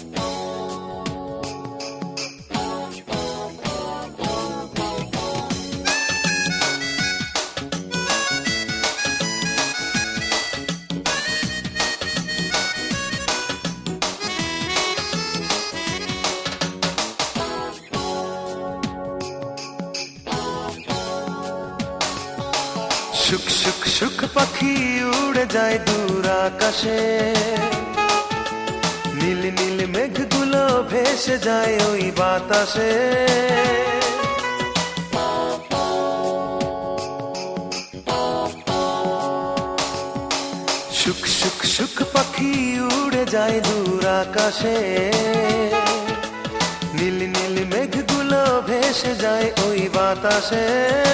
শুক শুক শুক পাখি উড়ে যায় দূর আকাশে, নীল নীল মেঘগুলো ভেসে যায় ওই বাতাসে। শুক শুক শুক পাখি উড়ে যায় দূর আকাশে, নীল নীল মেঘগুলো ভেসে যায় ওই বাতাসে।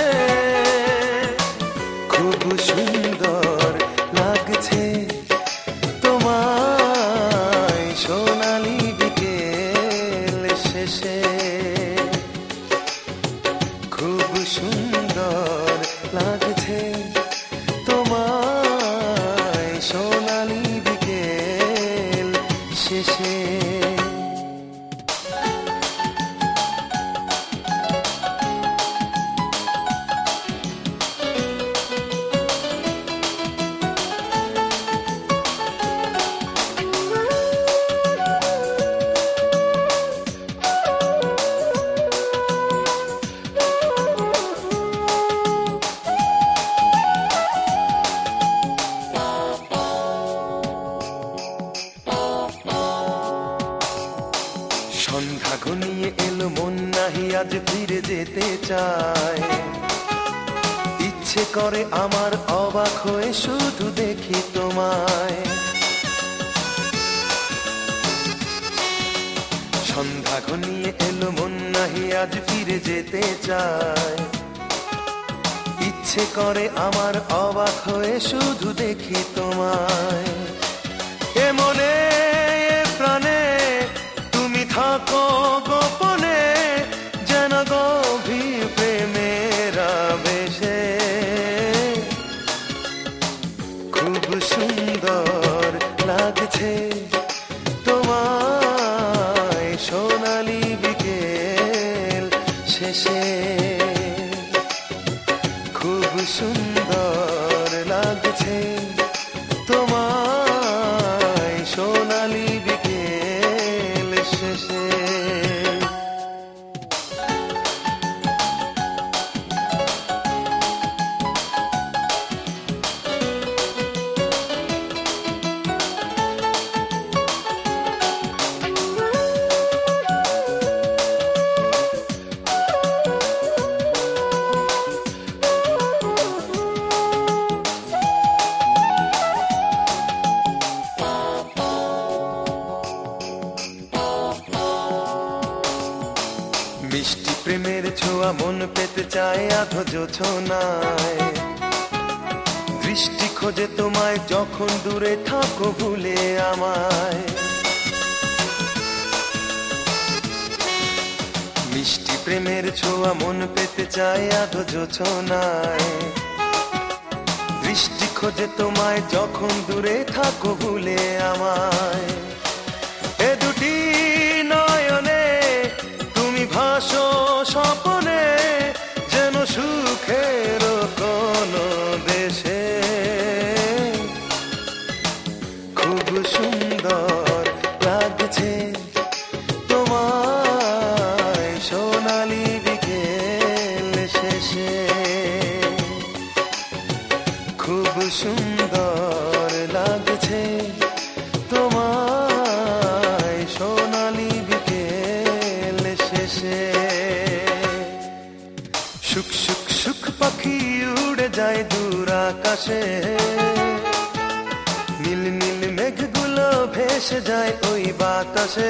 খুব সুন্দর লাগছে তোমায় সোনালি বিকেল শেষে, খুব সুন্দর লাগছে তোমায় সোনালি বিকেল শেষে। সন্ধ্যা ঘনিয়ে এলো, মন নাহি আজ ফিরে যেতে চায়। ইচ্ছে করে আমার অবাক হয়ে শুধু দেখি তোমায়। সন্ধ্যা ঘনিয়ে এলো, মন নাহি আজ ফিরে যেতে চায়। ইচ্ছে করে আমার অবাক হয়ে শুধু দেখি তোমায়। এ মনে এ প্রাণে তুমি থাকো গোপনে, যেন গভীর প্রেমের আবেশে। খুব সুন্দর লাগছে তোমায় সোনালি বিকেল শেষে, খুব সুন্দর লাগছে তোমায় সোনালি বিকেল শেষে। মিষ্টি প্রেমের ছোঁয়া মন পেতে চায় আধো জোছনায়। দৃষ্টি খোঁজে তোমায় যখন দূরে থাকো ভুলে আমায়। মিষ্টি প্রেমের ছোঁয়া মন পেতে চায় আধো জোছনায়। দৃষ্টি খোঁজে তোমায় যখন দূরে থাকো ভুলে আমায়। এ দুটি নয়নে তুমি ভাসো স্বপনে, যেন সুখের কোন দেশে। খুব সুন্দর লাগছে তোমায় সোনালি বিকেল শেষে, খুব সুন্দর লাগছে তোমায় সোনালি বিকেল শেষে। শুক শুক শুক পাখি উড়ে যায় দূর আকাশে, নীল নীল মেঘগুলো ভেসে যায় ওই বাতাসে।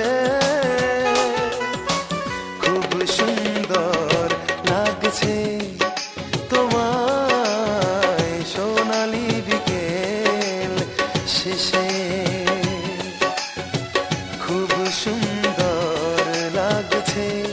খুব সুন্দর লাগছে তোমায় সোনালি বিকেল শেষে, খুব সুন্দর লাগছে